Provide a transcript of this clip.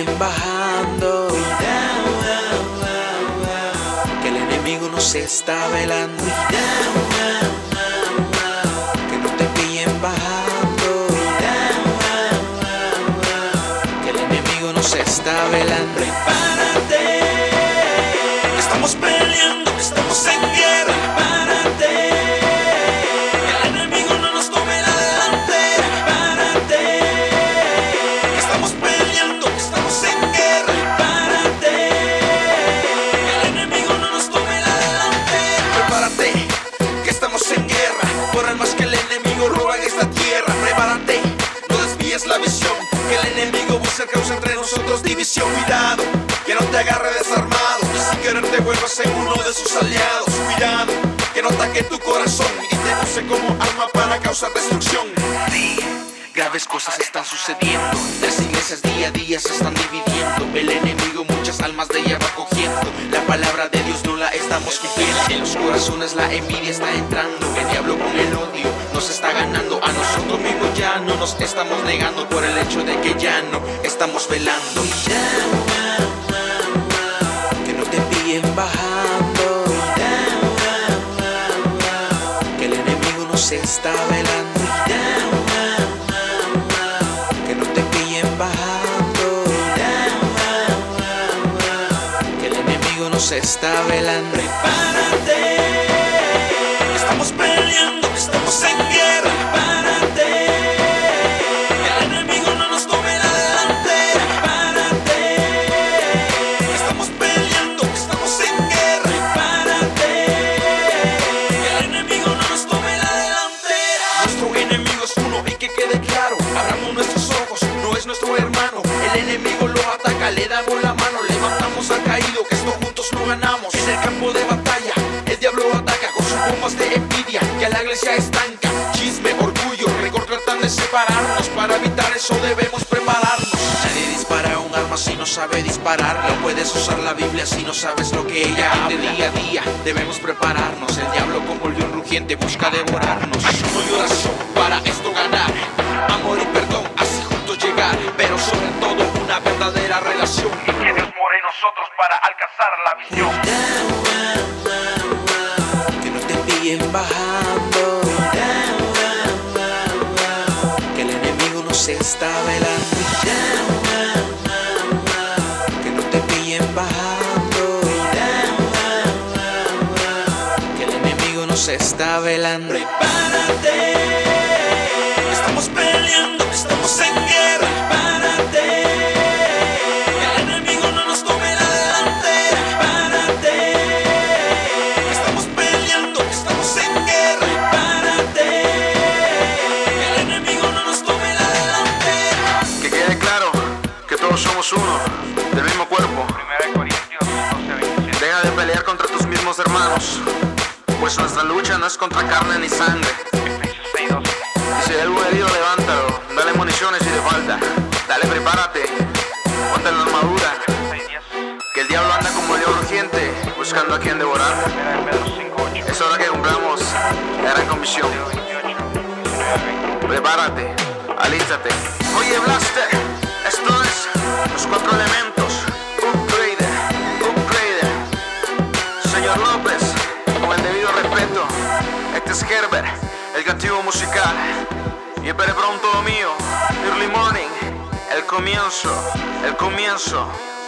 pillen bajando, que el enemigo nos está velando, que no te pillen bajando, que el enemigo nos está velando. Prepárate, que estamos peleando, que estamos en guerra. Prepárate, que el enemigo no nos tome la delantera. Prepárate, que estamos peleando, que estamos en guerra. Prepárate, que el enemigo no nos tome la delantera. Prepárate, que estamos en guerra por almas que el enemigo roba en esta tierra. Prepárate, no desvíes la visión, que el enemigo busca causa entre nosotros división. Cuidado, que no te agarre desarmado y sin querer te vuelvas en uno de sus aliados. Cuidado, que no ataque tu corazón y te use como arma para causar destrucción. Sí, graves cosas están sucediendo, las iglesias día a día se están dividiendo. El enemigo muchas almas de ella va cogiendo, la palabra de Dios no la estamos cumpliendo. En los corazones la envidia está entrando, el diablo con el odio nos está ganando. A nosotros mismos ya no nos estamos negando por el hecho de que ya no estamos velando. Que no te pillen bajando, que el enemigo nos está velando. Que no te pillen bajando, que el enemigo nos está velando. Prepárate, que estamos peleando, que estamos en guerra. Prepárate, que el enemigo no nos tome la delantera. Prepárate, que estamos peleando, que estamos en guerra. Prepárate, que el enemigo no nos tome la delantera. Nuestro enemigo es uno y que quede claro, abramos nuestros ojos, no es nuestro hermano. El enemigo lo ataca, le damos la mano, levantamos al caído, que esto juntos lo ganamos. En el campo de batalla, el diablo ataca con sus bombas de envidia, que a la iglesia estanca. Chisme, orgullo, rencor tratan de separarnos, para evitar eso debemos prepararnos. Nadie dispara un arma si no sabe disparar, no puedes usar la Biblia si no sabes lo que ella habla. Día a día debemos prepararnos, el diablo como el león rugiente busca devorarnos. No hay oración para esto ganar, amor y perdón, así juntos llegar, pero sobre todo una verdadera relación, y que Dios more en nosotros para alcanzar la visión. Que no te pillen bajando, que el enemigo nos está velando. Que no te pillen bajando, que el enemigo nos está velando. Prepárate, que estamos peleando, que estamos en guerra. Prepárate, que el enemigo no nos tome la delantera. Prepárate, que estamos peleando, que estamos en guerra. Prepárate, que el enemigo no nos tome la delantera. Que quede claro que todos somos uno, del mismo cuerpo. 1 Corintios 12:27. Deja de pelear contra tus mismos hermanos, pues nuestra lucha no es contra carne ni sangre. Efesios 6:12. Y si hay algún herido, levántalo, dale municiones si te falta. Dale, prepárate, ponte la armadura, 6:10. que el diablo anda como león rugiente, buscando a quien devorar. 1 Pedro 5:8. Es hora que cumplamos la gran comisión. 28, 19-20. Prepárate, alístate. Oye, Blaster, esto es los 4 elementos. Upgrader. Señor López, con el debido respeto. Este es Herbert, el cautivo musical. Y espere pronto lo mío. Early morning, el comienzo.